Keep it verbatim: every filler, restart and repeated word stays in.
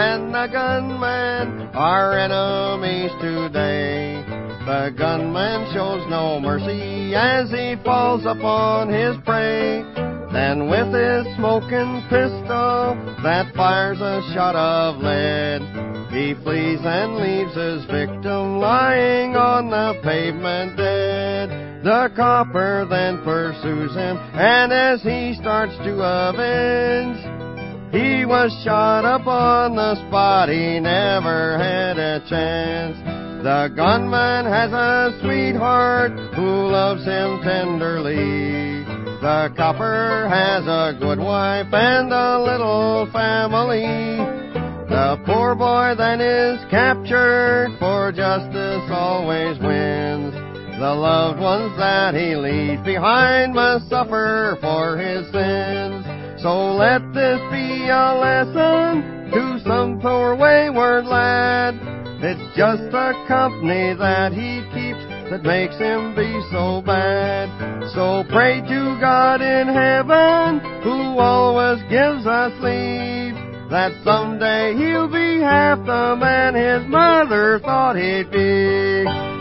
and the gunmen are enemies today. The gunman shows no mercy as he falls upon his prey. Then with his smoking pistol that fires a shot of lead, he flees and leaves his victim lying on the pavement dead. The copper then pursues him, and as he starts to avenge, he was shot upon the spot, he never had a chance. The gunman has a sweetheart who loves him tenderly. The copper has a good wife and a little family. The poor boy then is captured, for justice always wins. The loved ones that he leaves behind must suffer for his sins. So let this be a lesson to some poor wayward lad. It's just the company that he keeps that makes him be so bad. So pray to God in heaven, who always gives us leave, that someday he'll be half the man his mother thought he'd be.